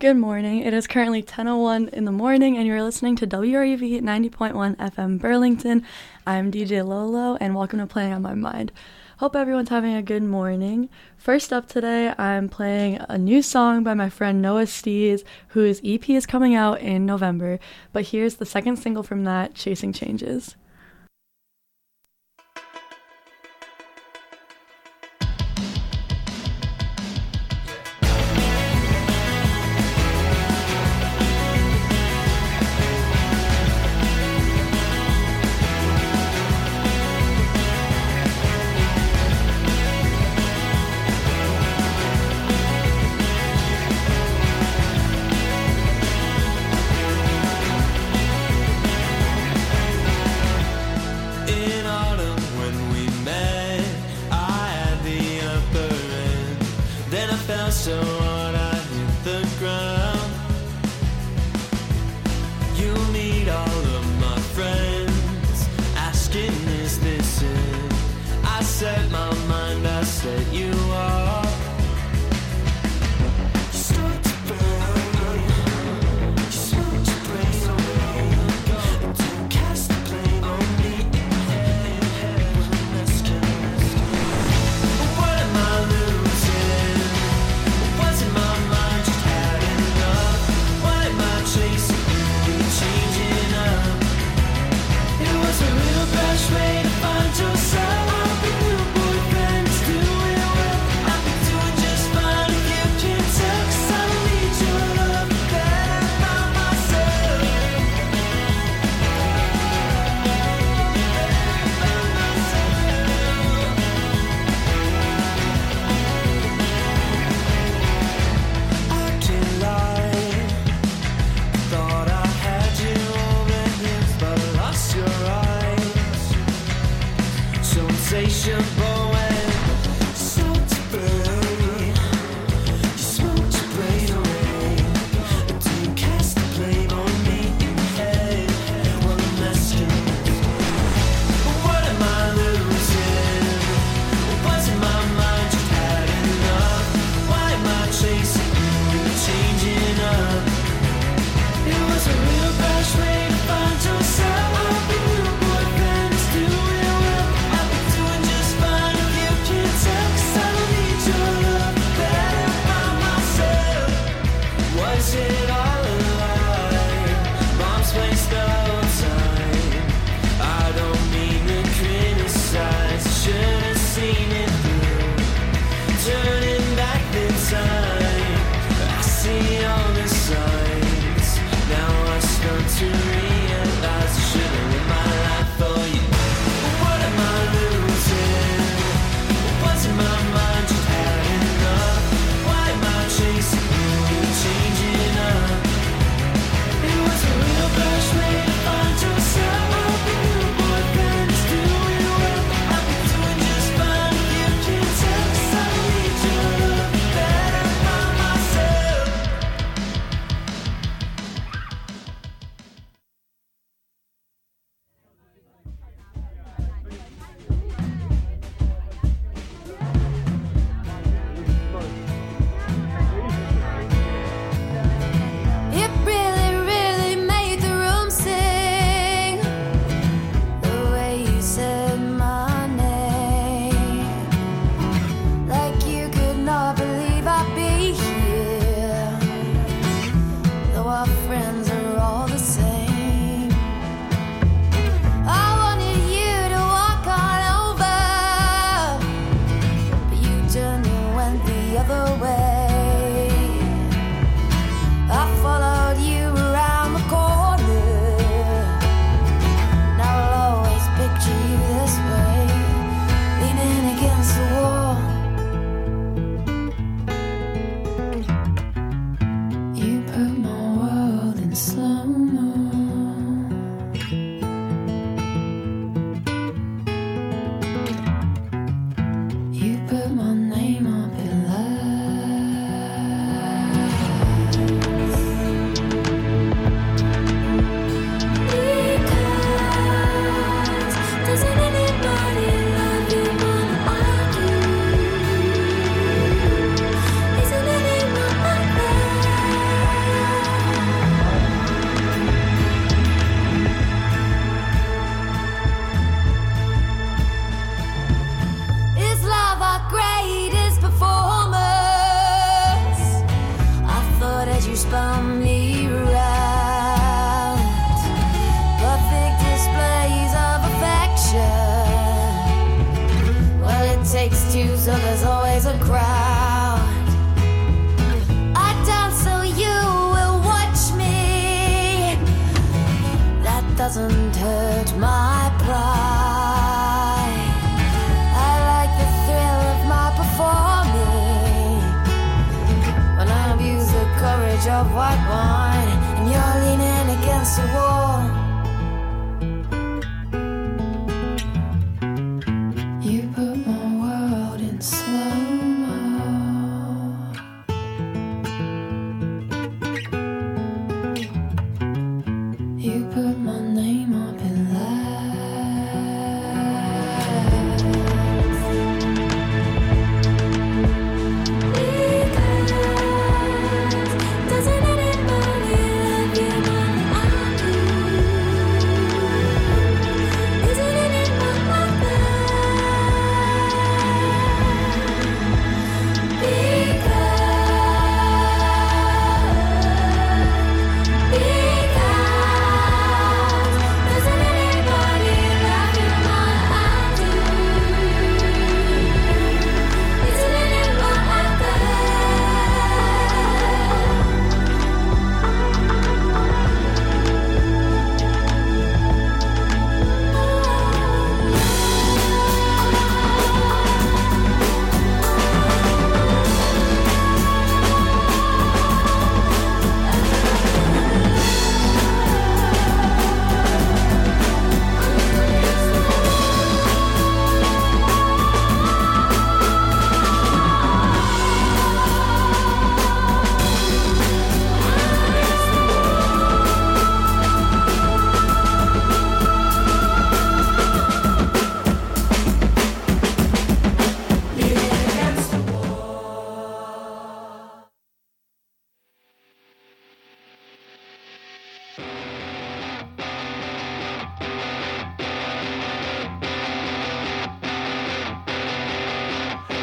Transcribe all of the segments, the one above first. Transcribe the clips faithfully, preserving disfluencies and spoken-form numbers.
Good morning. It is currently ten oh one in the morning, and you're listening to W R U V ninety point one F M Burlington. I'm D J Lolo, and welcome to Playing on My Mind. Hope everyone's having a good morning. First up today, I'm playing a new song by my friend Noah Stees, whose E P is coming out in November. But here's the second single from that, Chasing Changes. So hard I hit the ground. You'll meet all of my friends asking, is this it? I set my mind, I set you up. You start to burn, you smoke your brain away, and don't cast the blame on me. Let's kill. What am I losing? Was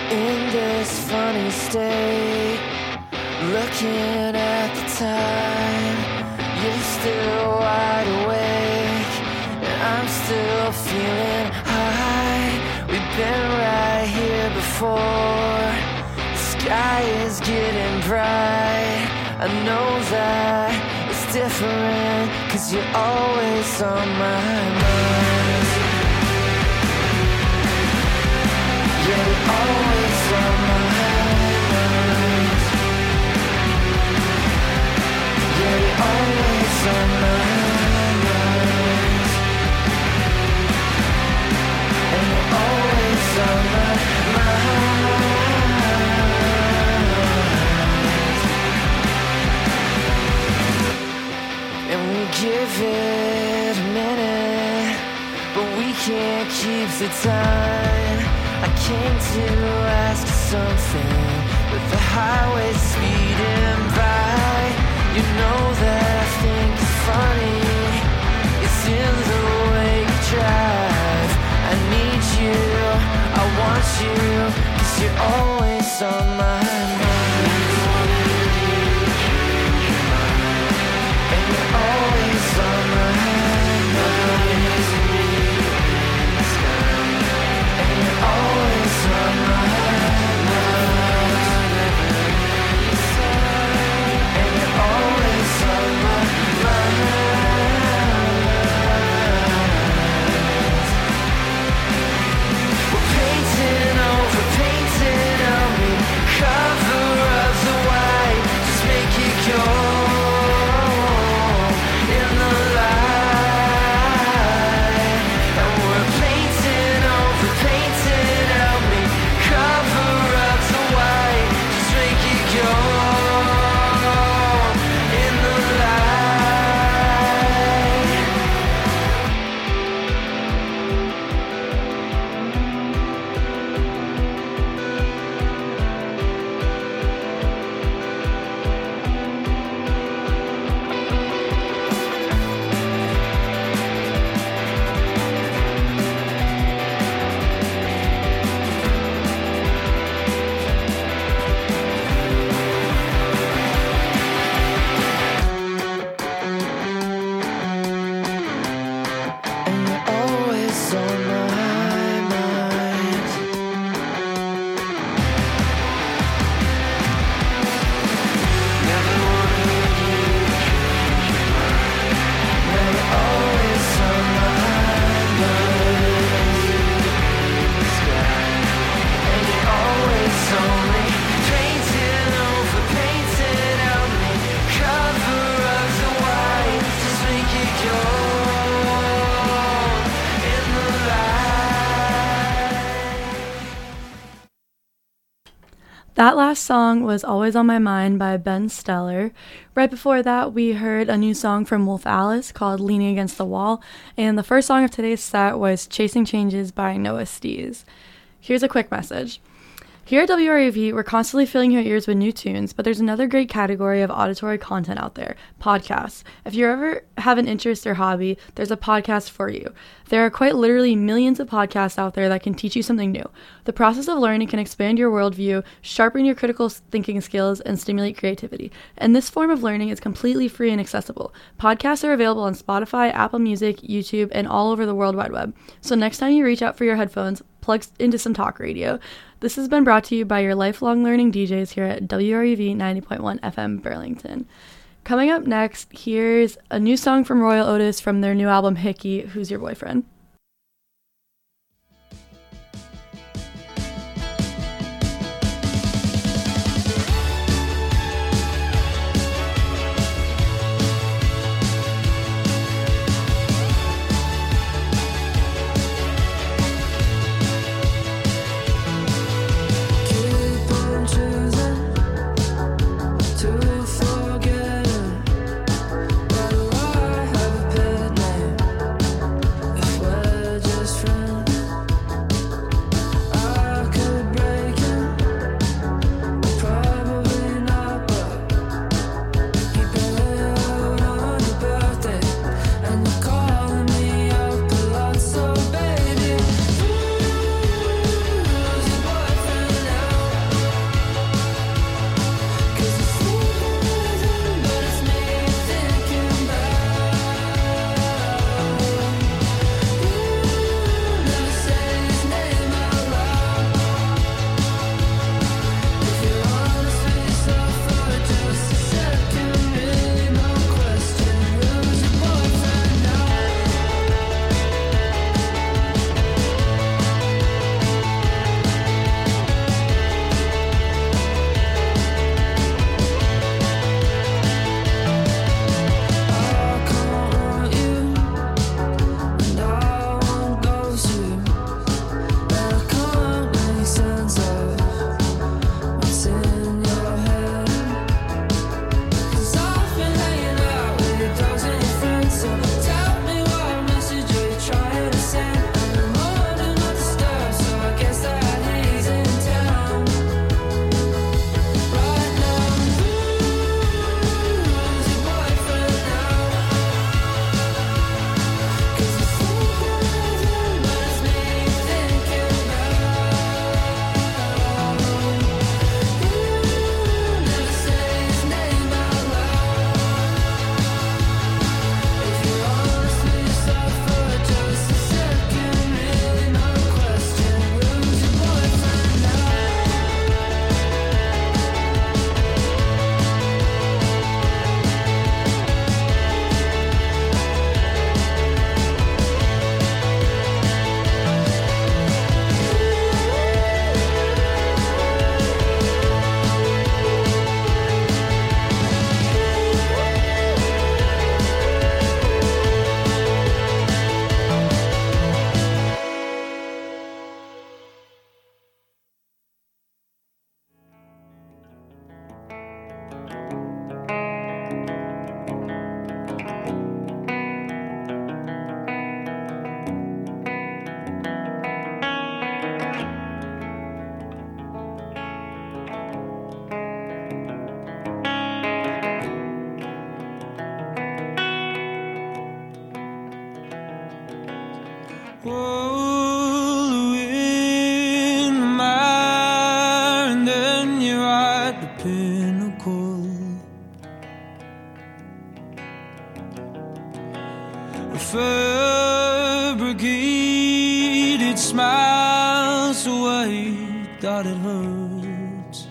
in this funny state, looking at the time. You're still wide awake, and I'm still feeling high. We've been right here before. The sky is getting bright. I know that it's different, 'cause you're always on my mind. Yeah, you're always on my mind. Yeah, you're always on my mind. And you're always on my mind. And we give it a minute, but we can't keep the time. I came to ask you something, with the highway speeding by. You know that I think it's funny, it's in the way you drive. I need you, I want you, 'cause you're always on my mind. And you're always on my mind. And you're always on my mind. And you're always on my mind. We're painting over, painting on me, cover of the white, just make it go in the light. And we're painting over, painting on me, cover of the white, just make it go in the light. And you're always on my mind. Never wanted you, now you're always on my mind. And you're always on me, painting over, painting on me, cover of the white, just make it go in the light. That last song was Always on My Mind by Ben Steller. Right before that, we heard a new song from Wolf Alice called Leaning Against the Wall, and the first song of today's set was Chasing Changes by Noah Stees. Here's a quick message. Here at W R U V, we're constantly filling your ears with new tunes, but there's another great category of auditory content out there, podcasts. If you ever have an interest or hobby, there's a podcast for you. There are quite literally millions of podcasts out there that can teach you something new. The process of learning can expand your worldview, sharpen your critical thinking skills, and stimulate creativity. And this form of learning is completely free and accessible. Podcasts are available on Spotify, Apple Music, YouTube, and all over the World Wide Web. So next time you reach out for your headphones, plug into some talk radio. This has been brought to you by your lifelong learning D Js here at W R U V ninety point one F M Burlington. Coming up next, here's a new song from Royal Otis from their new album Hickey, Who's Your Boyfriend? Forget it, but I have a pet name. smiles away, that it hurts.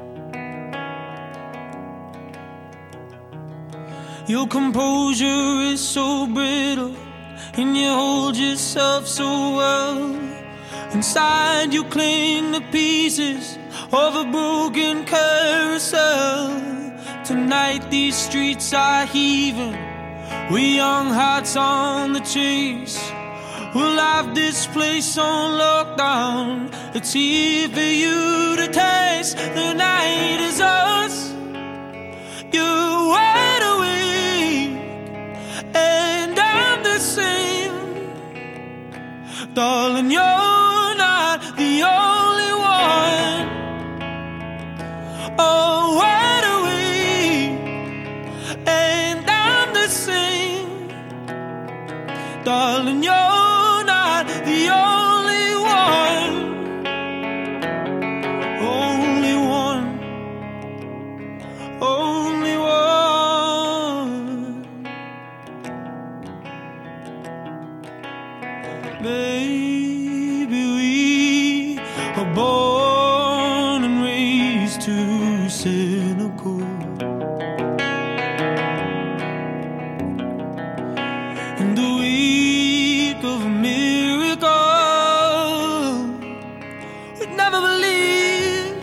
Your composure is so brittle, and you hold yourself so well. Inside you cling to pieces of a broken carousel. Tonight these streets are heaving, with young hearts on the chase. We'll have this place on lockdown. It's here for you to taste. The night is us. You're wide awake, and I'm the same. Darling, you're not the only one. Oh, wide awake, and I'm the same. Darling, you're not the only one. Only one. Only one. Maybe we are born and raised too cynical. In the week of a miracle, we'd never believe.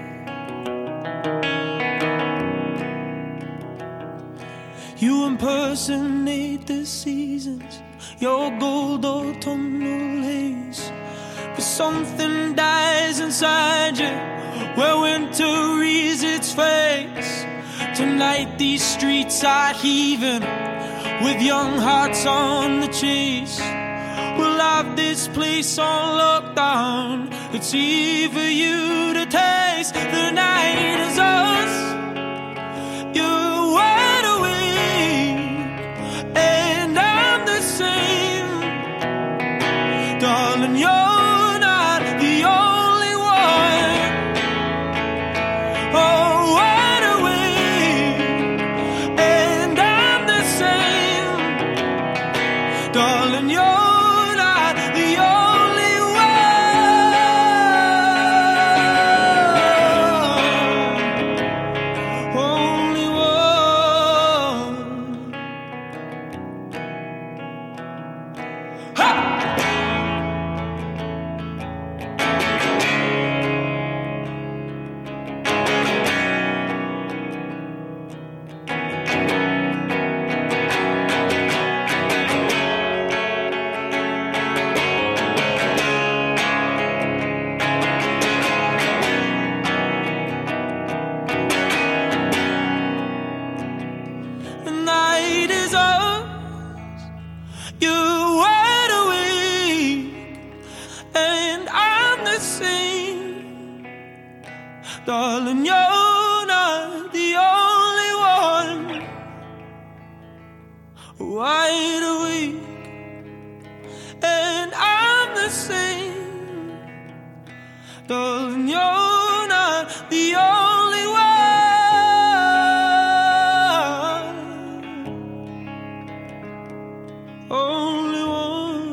You impersonate the seasons, your gold autumnal haze. But something dies inside you where winter rears its face. Tonight these streets are heaving, with young hearts on the chase. We'll have this place on lockdown. It's here for you to taste. The night is us. You're wide awake, and I'm the same. Darling, you're not the only one. Oh, wide awake, and I'm the same. Darling, you're not the only one. Only one. Ha! The night is ours. You're wide awake, and I'm the same. Darling, you're not the only one. Wide awake, and I'm the same. Darling, you're not the only one. Only one.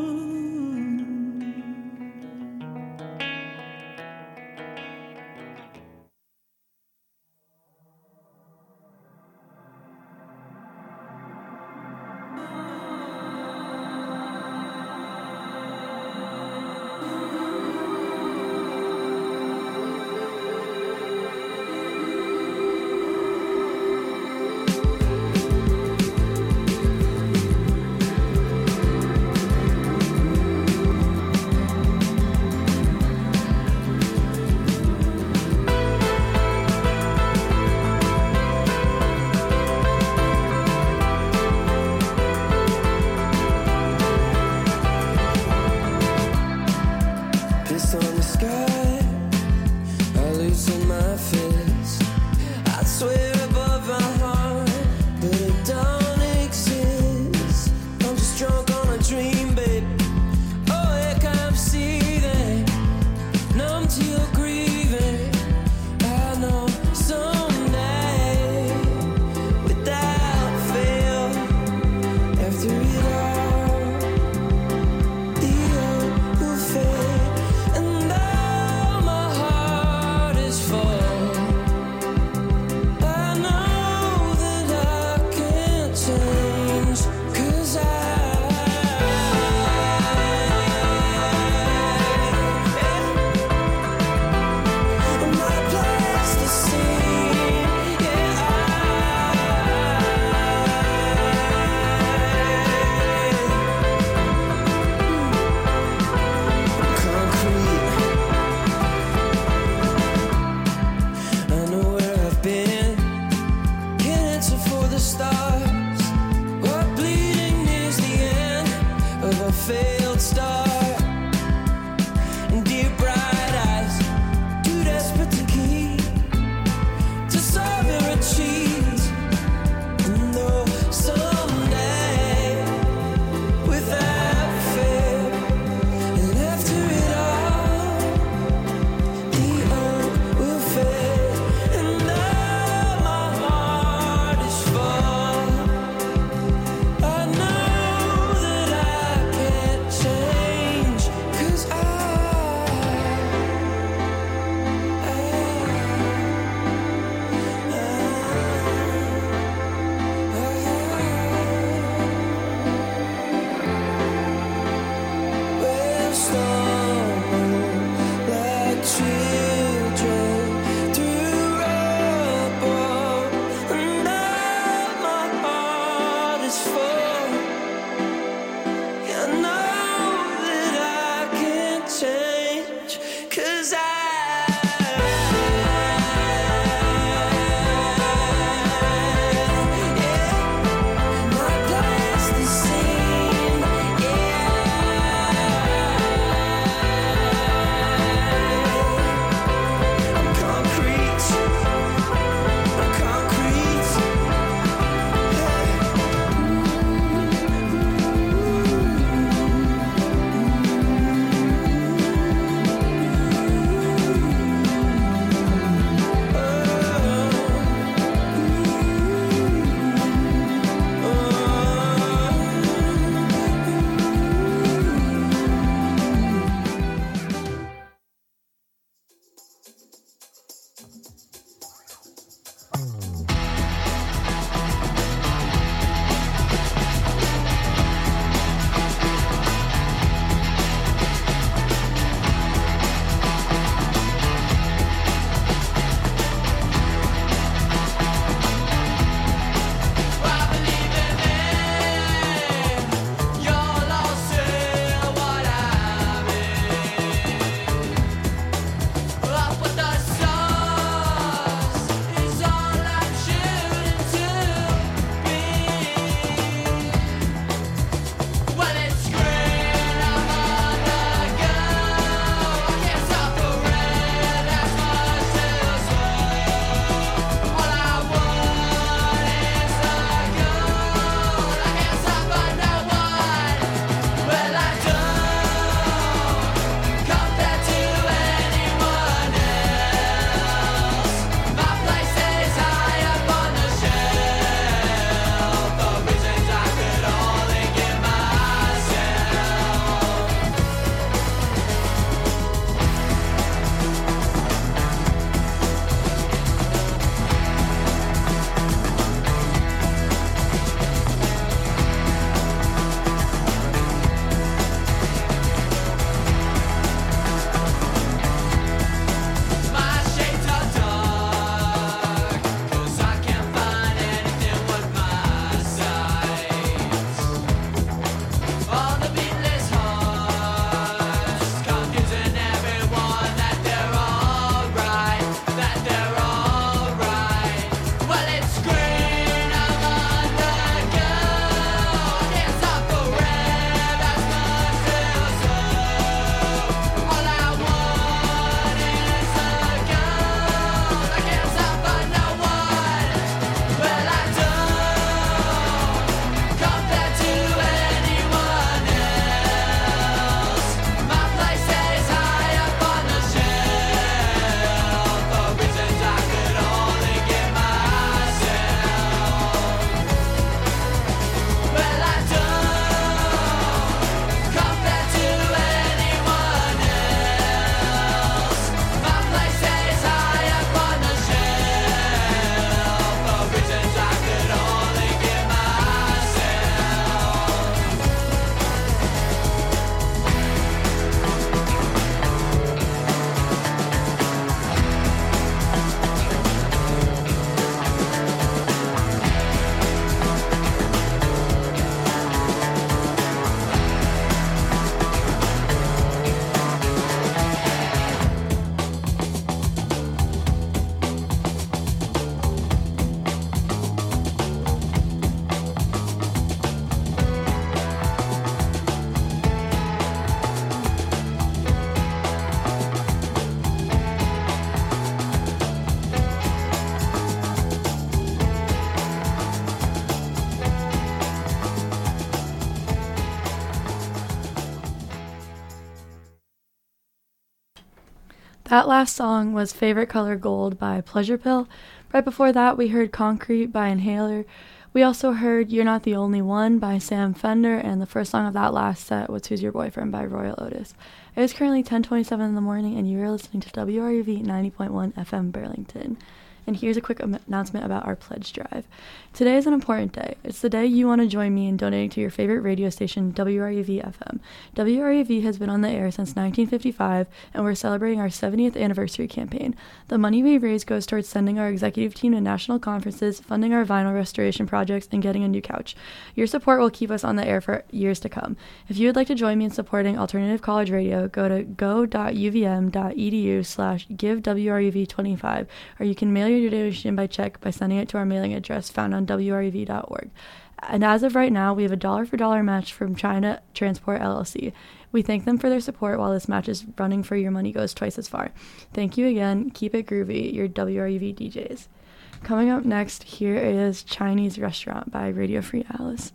That last song was Favorite Color Gold by Pleasure Pill. Right before that, we heard Concrete by Inhaler. We also heard You're Not the Only One by Sam Fender, and the first song of that last set was Who's Your Boyfriend by Royal Otis. It is currently ten twenty-seven in the morning, and you are listening to W R U V ninety point one F M Burlington. And here's a quick am- announcement about our pledge drive. Today is an important day. It's the day you want to join me in donating to your favorite radio station, W R U V F M. W R U V has been on the air since nineteen fifty-five, and we're celebrating our seventieth anniversary campaign. The money we raise goes towards sending our executive team to national conferences, funding our vinyl restoration projects, and getting a new couch. Your support will keep us on the air for years to come. If you would like to join me in supporting alternative college radio, go to go.uvm.edu slash give WRUV25, or you can mail your donation by check by sending it to our mailing address found on W R U V dot org. And as of right now, we have a dollar for dollar match from China Transport L L C. We thank them for their support while this match is running for Your Money Goes Twice as Far. Thank you again. Keep it groovy, your W R U V D Js. Coming up next, here is Chinese Restaurant by Radio Free Alice.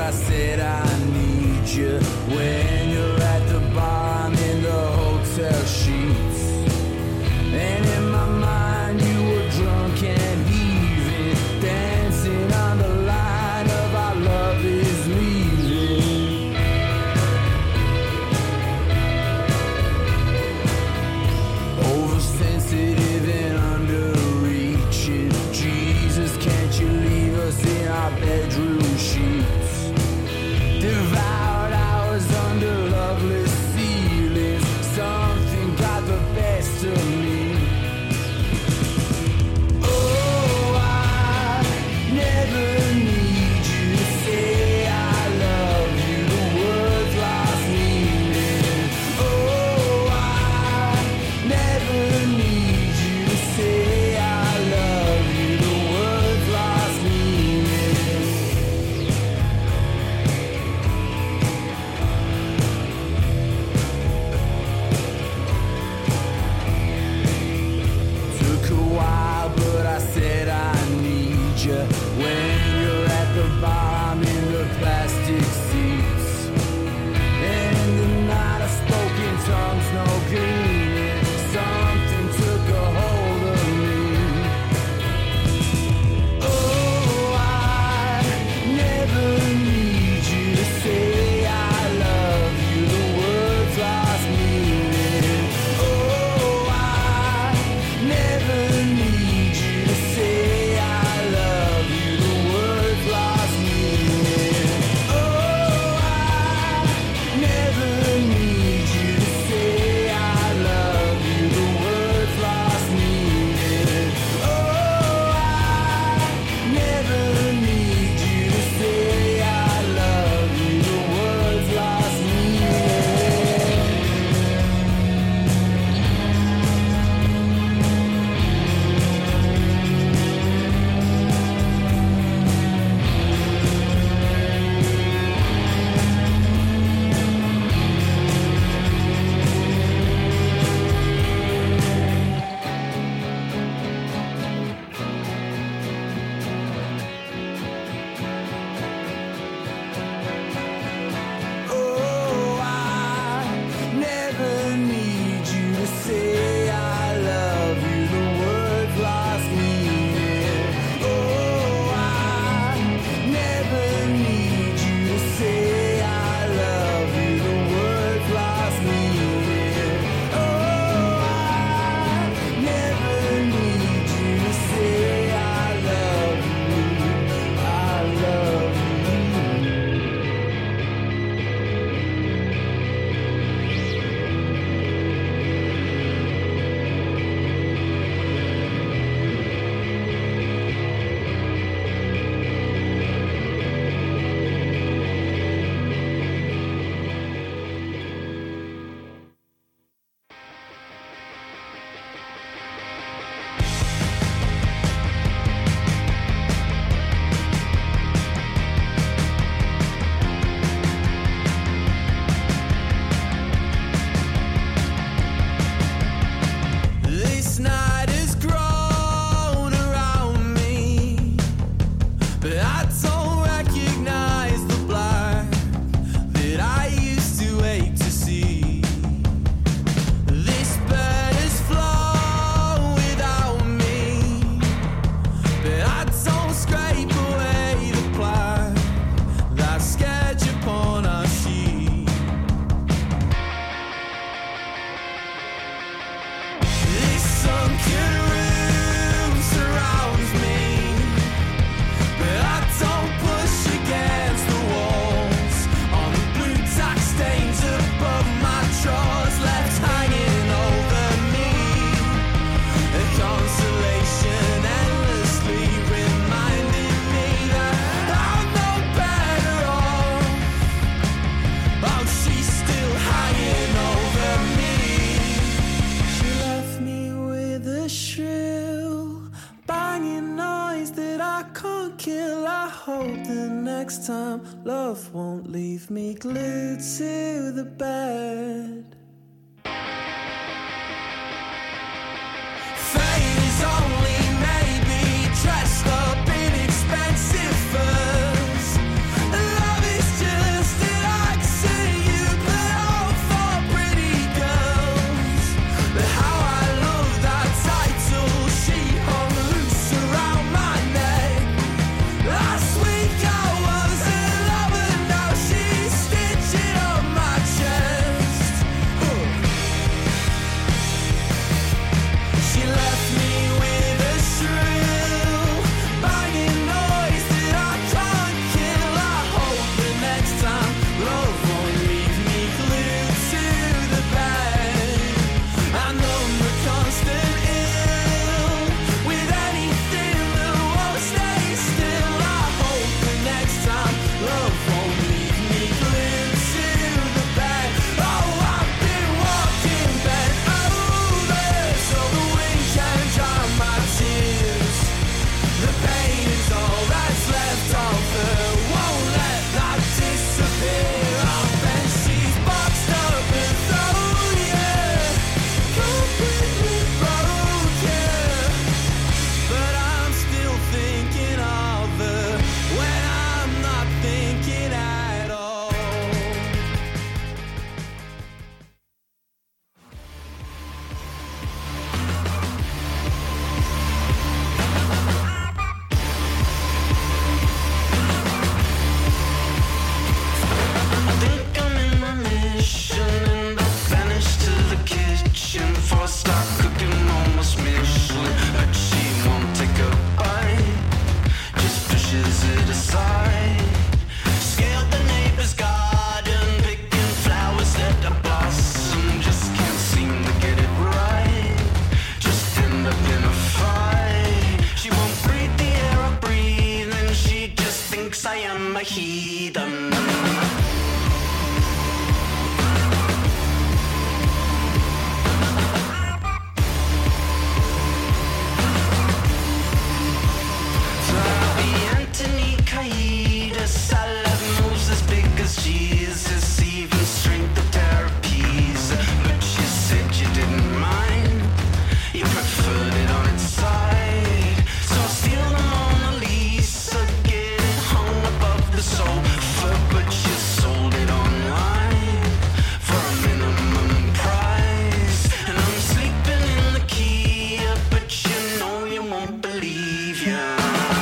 I said I need you. When you're at the bar, I'm in the hotel sheets. And in my mind you were drunk and heaving, dancing on the line of our love is leaving. Oversensitive and underreaching. Jesus, can't you leave us in our bedroom sheets? Devoured hours under loveless ceilings. Something got the best of me. Oh, I never need you to say I love you. The words lost meaning. Oh, I never need you to say I love you. The words lost meaning. Took a while, but I said I need you. When you're at the bar, I'm in the plastic seats. And in the night, I spoke in tongues, no gleaming. Something took a hold of me. Oh, I never need you to say I love you. The words lost meaning. Oh, I never need you to say I love you. The words lost meaning. Oh, I never need you to say I love you. The words lost meaning. Oh, I never need you to say I love you. The words lost meaning. Oh, I never need you to say I love you. The words lost meaning. Oh, I never need you to say I love you. The words lost meaning. Oh, I never need you to say I love you. I love you. This night has grown around me, but I don't recognize the black that I used to hate to see. This bed has flown without me, but I don't scrape away the plaque that's sketched upon our sheet. This sunken room surrounds me, but I don't push against the walls. On the blue tack stains above my drawers, left hanging over me. A consolation endlessly reminding me that I'm no better off. Oh, she's still hanging over me. She left me with a shrill banging noise that I can't kill. I hope the next time love won't leave me glued to the bed. Fame is only maybe dressed up in expensive furs. Love is am a heathen. Anthony Kiedis, I love moves as big as Jesus, even strength of therapies. But you said you didn't mind, you preferred it on its side. So I'll steal the Mona Lisa, get it hung above the sofa, but you sold it online for a minimum price. And I'm sleeping in the Kia, but you know you won't believe ya.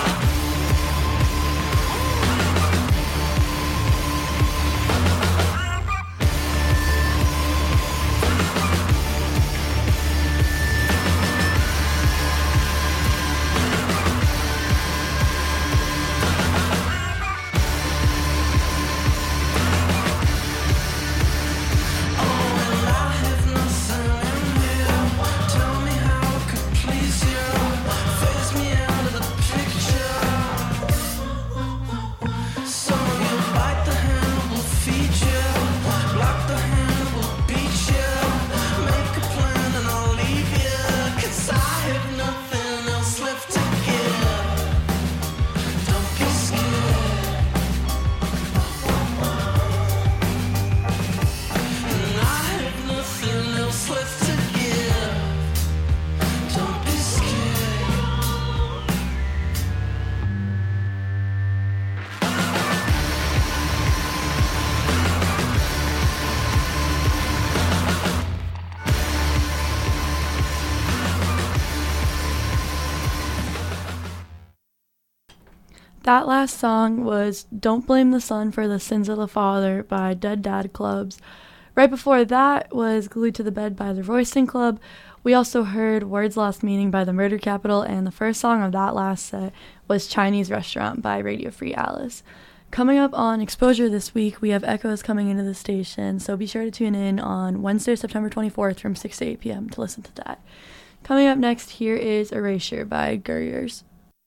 That last song was Don't Blame the Son for the Sins of the Father by Dead Dad Clubs. Right before that was Glued to the Bed by the Royston Club. We also heard Words Lost Meaning by the Murder Capital, and the first song of that last set was Chinese Restaurant by Radio Free Alice. Coming up on Exposure this week, we have Echoes coming into the station, so be sure to tune in on Wednesday, September twenty-fourth from six to eight p.m. to listen to that. Coming up next, here is Erasure by Gurriers.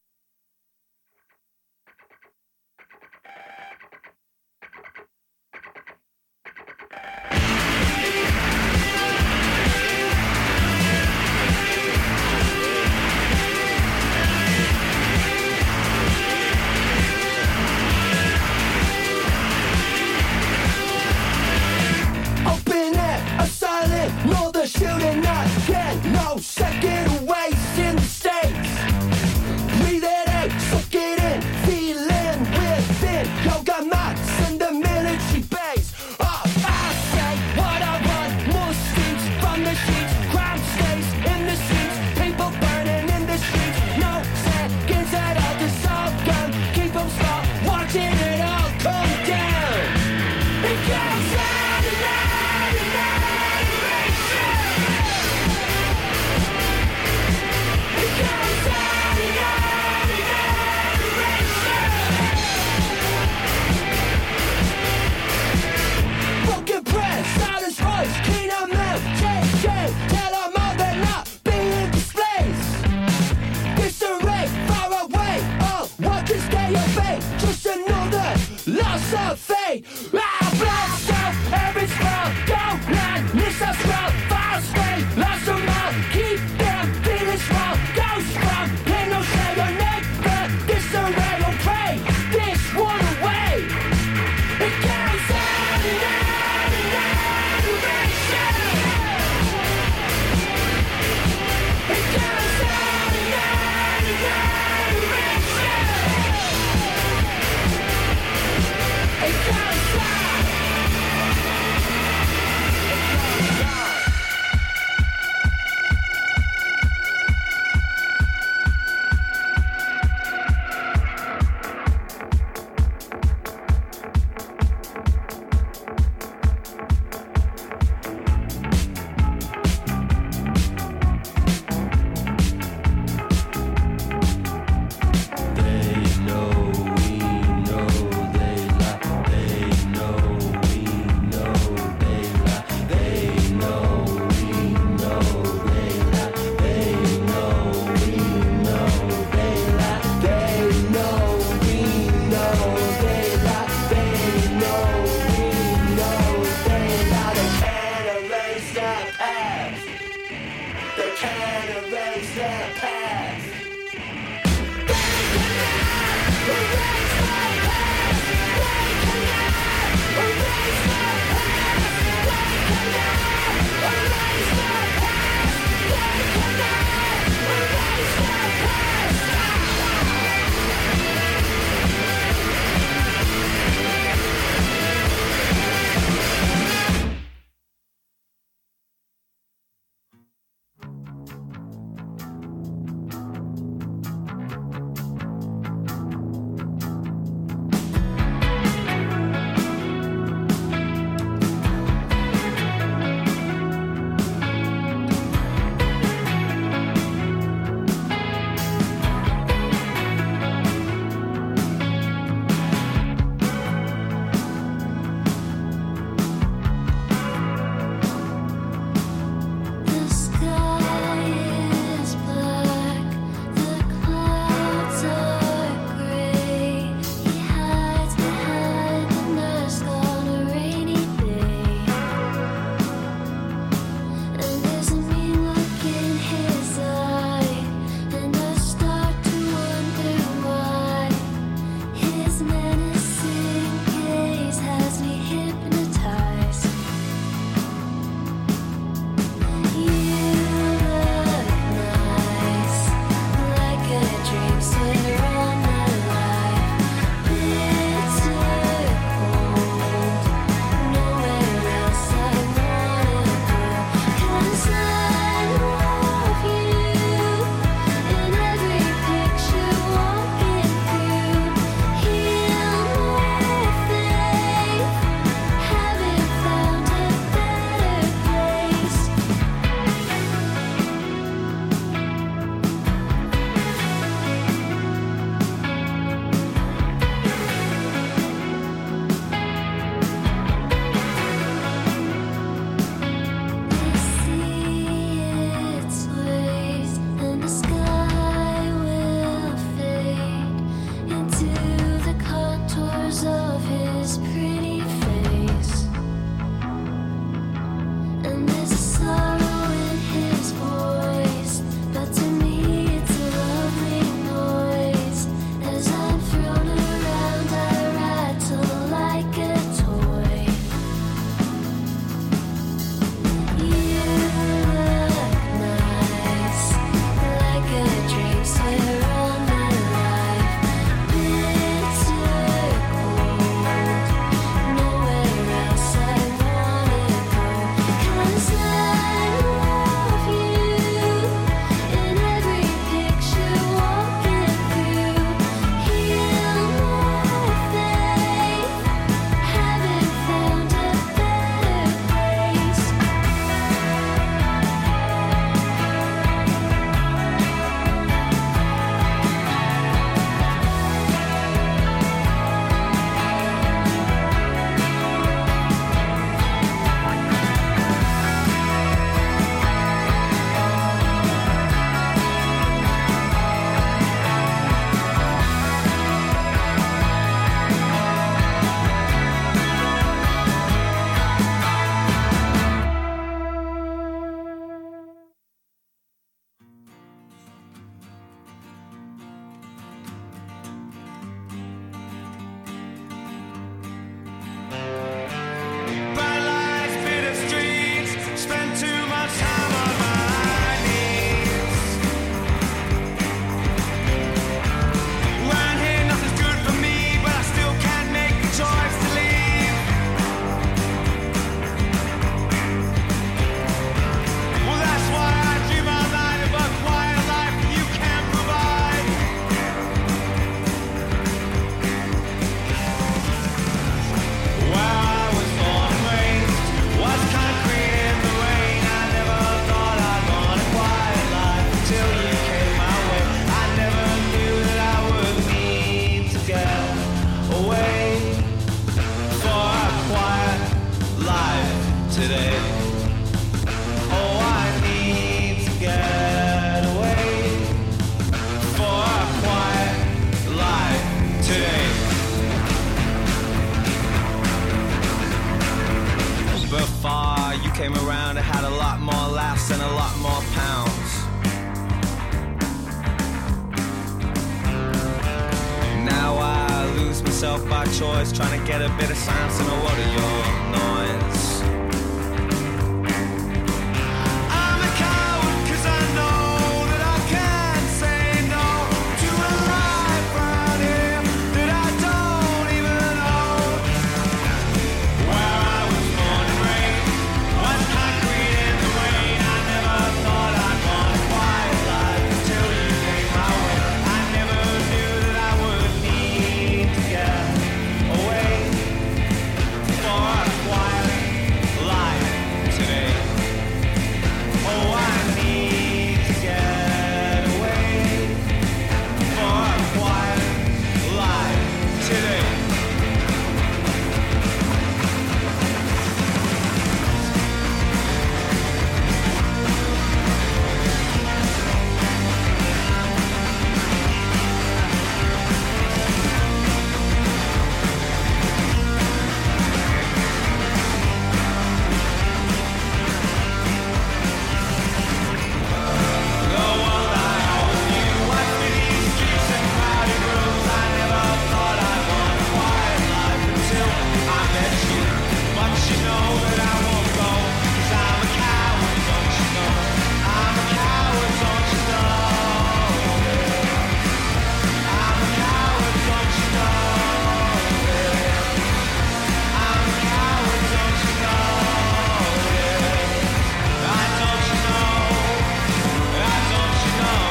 No, the shooting not again. No second waste in the States. Breathe it out, suck it in, feeling within. Yoga mats in the military base. Oh, I say what I want. More steams from the sheets. Crime stays in the streets. People burning in the streets. No seconds at all. This all gun. Keep them small. Watching it all come down. It comes out and out and out. Loss of faith, I blast out every spell. Don't let miss a spell. Fire stay, lost them all. Keep them feeling small. Ghost from pain, no say your name. But disarray will pray this one away. It goes out and out and out erasure. It goes out and out and out erasure. It goes out. today. Oh, I need to get away for a quiet life today. Before you came around, I had a lot more laughs and a lot more pounds. Now I lose myself by choice, trying to get a bit of silence in a world of your noise. I'm a coward 'cause I know that I can't say no to a life round here that I don't even know. Where I was born and raised was concrete in the rain. I never thought I'd want a quiet life until you came my way. I never knew that I would need to get away for a quiet life today. Oh, I need to get away for a quiet life today. The world I always knew was many streets and crowded rooms. I never thought I'd want a quiet life until I met you. But you know that I won't go, 'cause I'm a coward, don't you know? I'm a coward, don't you know? I'm a coward, don't you know? I'm a coward, don't you know? I don't you know? I don't you know?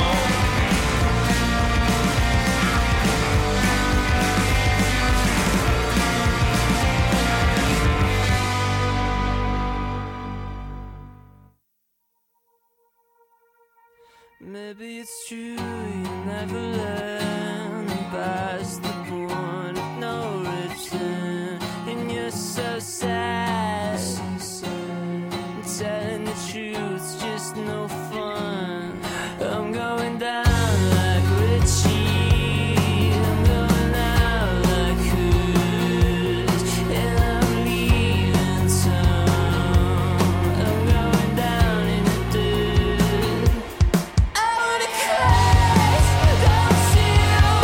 Maybe it's true you never learn past the point of no return, and you're so sad. And telling the truth's just no fun. I'm going down like Richie, I'm going out like Hood, and I'm leaving town. I'm going down in the dirt. I wanna crash, don't you?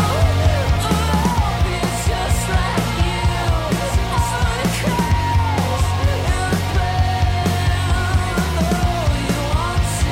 Oh, it's just like you. I wanna crash and burn. Oh, you want to?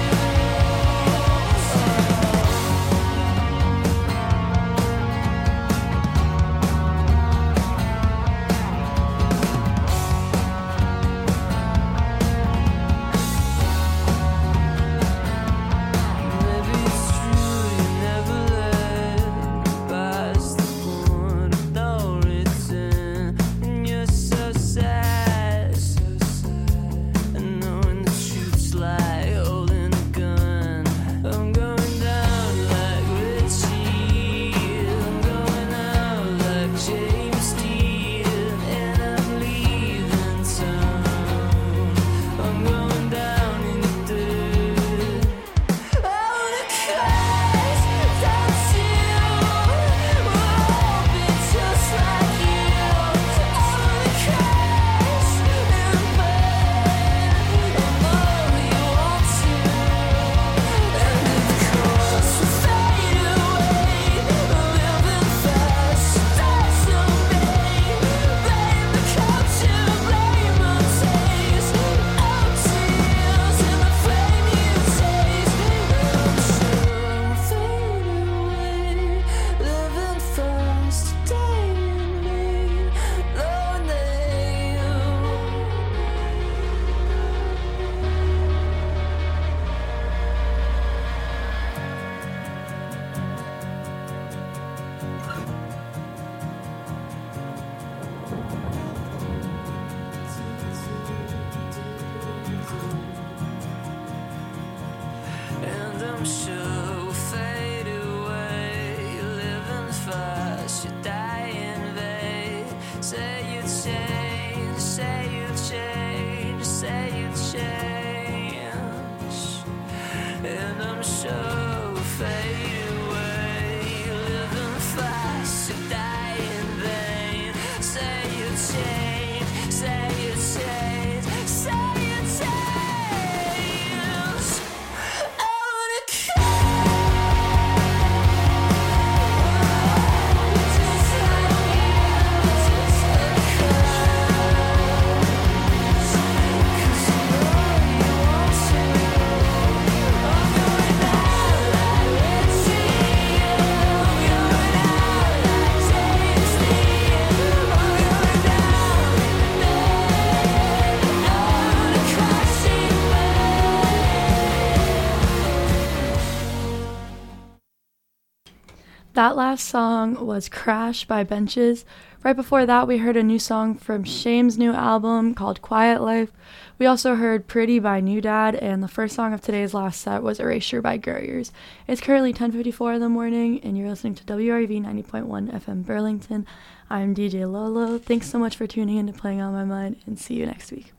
Maybe it's true you never learn past the point of no return, and you're so sad, and knowing the truth's like holding a gun. I'm going down like Richie, I'm going out like James Dean, and I'm leaving town. I'm going down in the dirt. I wanna crash, don't you? Oh, it's just like you. I wanna crash and burn. Oh, you want to? And of course we fade away, living fast, die someday. Blame the culture, blame our taste, our tears and the flame you taste. I'm sure we'll fade away, living fast, dying late, lonely. And I'm sure we'll fade away, living fast, you die in vain. Say you change, say you change, say you change, and I'm sure fade away. Living fast to die in vain. Say you change, say you change, say you change. I wanna That last song was Crash by Benches. Right before that, we heard a new song from Shame's new album called Quiet Life. We also heard Pretty by New Dad, and the first song of today's last set was Erasure by Guerriers. It's currently ten fifty-four in the morning, and you're listening to W R E V ninety point one F M Burlington. I'm D J Lolo. Thanks so much for tuning in to Playing on My Mind, and see you next week.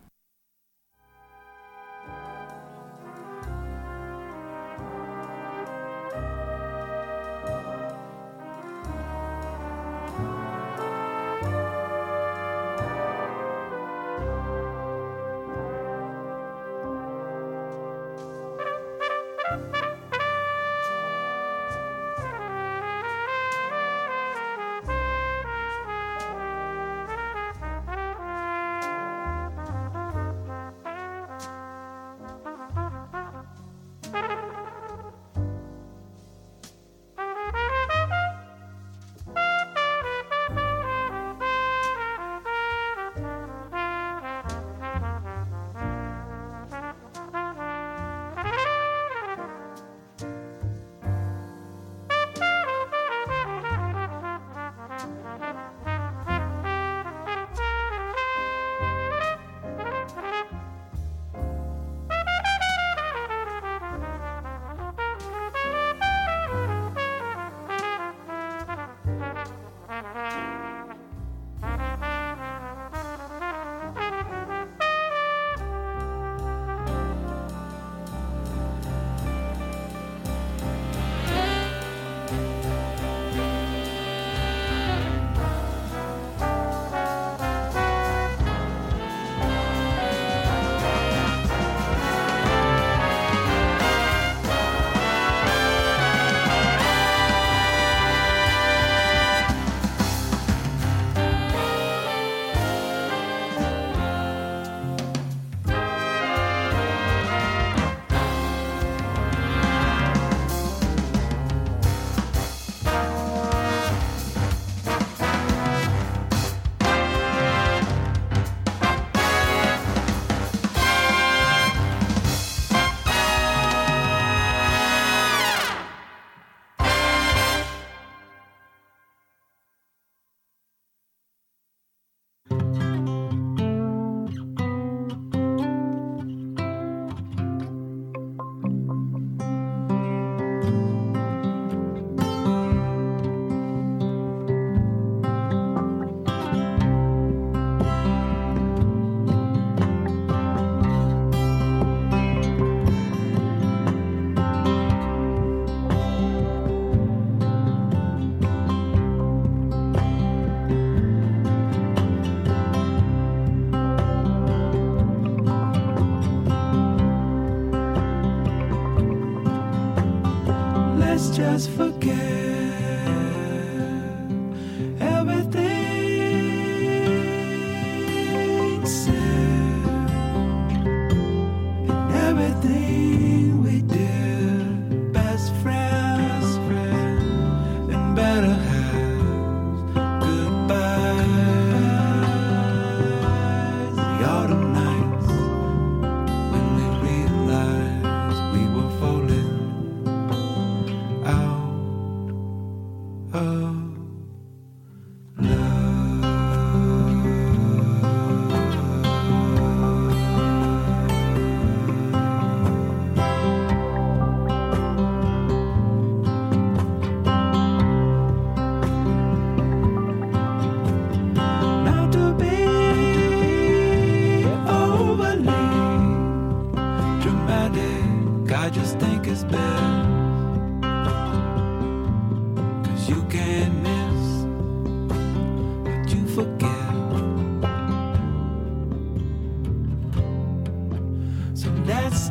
Let's just forget everything said and everything we did. Best friends, friends, and better halves. Goodbyes. The autumn nights when we realized we were falling out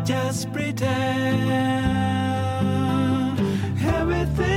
just pretend everything